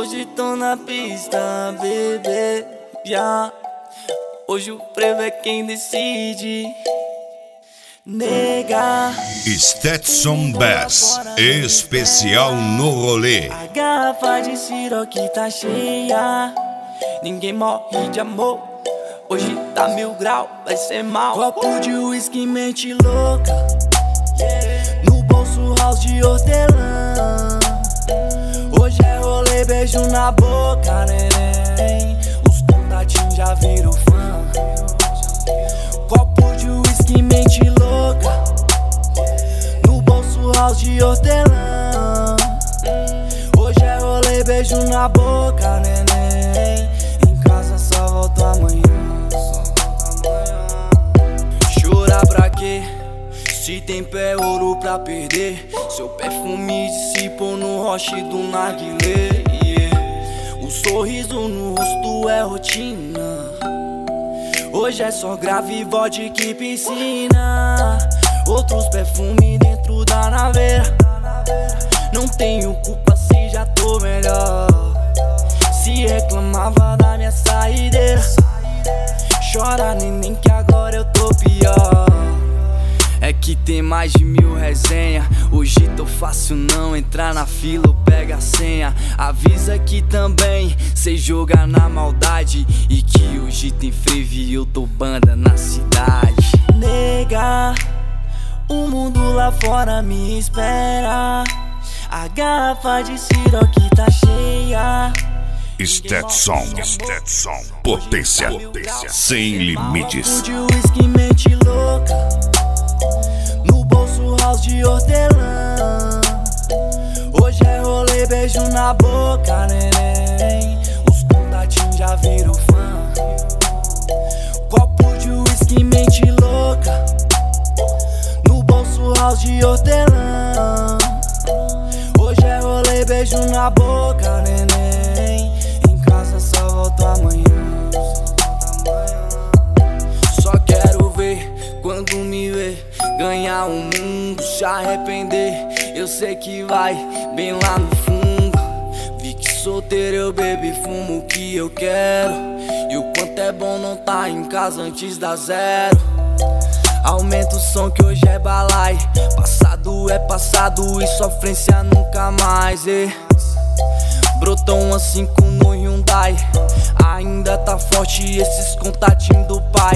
Hoje tô na pista, bebê, yeah. Hoje o frevo é quem decide. Nega, Stetson Bass, especial no rolê. a garrafa de siroque tá cheia. Ninguém morre de amor. Hoje tá 1000 graus, vai ser mal. Copo de uísque, mente louca. No bolso, house de hortelã. Hoje é rolê, beijo na boca, neném. Os contatinhos já viram fã. Copo de uísque, mente louca. No bolso, house de hortelã. Hoje é rolê, beijo na boca, neném. Em casa só volto amanhã. Chorar pra quê? Se tem pé, ouro pra perder. Seu perfume dissipou no roche do narguilé, yeah. O sorriso no rosto é rotina. Hoje é só grave, vodka e piscina. Outros perfumes dentro da naveira. Não tenho culpa se já tô melhor. Se reclamava da minha saideira. Chora, neném, que agora eu tô pior. É que tem mais de 1000 resenha. Hoje tô fácil não entrar na fila ou pega a senha. Avisa que também cê joga na maldade. E que hoje tem frevo e eu tô banda na cidade. Nega, o mundo lá fora me espera. A garrafa de siroque tá cheia. Stetson, potência sem limites. Copo de uísque, mente louca. No bolso, house de hortelã. Hoje é rolê, beijo na boca, neném. Os contatinhos já viram fã. Copo de uísque, mente louca. No bolso, house de hortelã. Hoje é rolê, beijo na boca, neném. Em casa só volto amanhã. Só quero ver quando me ver ganhar o mundo, se arrepender. Eu sei que vai bem lá no fundo. Vi que solteiro eu bebo e fumo o que eu quero. E o quanto é bom não tá em casa antes da zero. Aumenta o som que hoje é balai. Passado é passado e sofrência nunca mais, Brotou uma 5 no Hyundai. Ainda tá forte esses contatinhos do pai,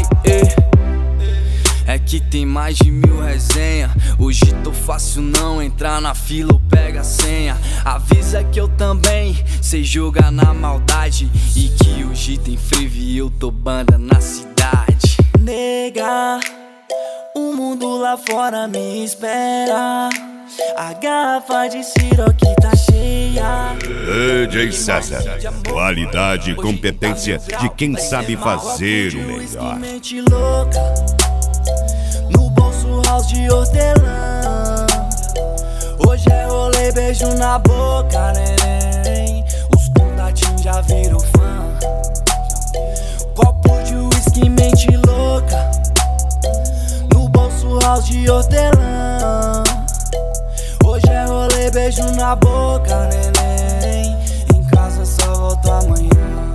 É que tem mais de 1000 resenha. Hoje tô fácil não entrar na fila ou pega a senha. Avisa que eu também sei jogar na maldade. E que hoje tem frevo e eu tô banda na cidade. Nega, o mundo lá fora me espera. A garrafa de siroque tá cheia. DJ César, qualidade e competência de quem sabe fazer o melhor. Mente louca. No bolso, house de hortelã. Hoje é rolê, beijo na boca, neném. Os contatinhos já viram fã. Copo de uísque, mente louca. No bolso, house de hortelã. Hoje é rolê, beijo na boca, neném. Em casa só volto amanhã.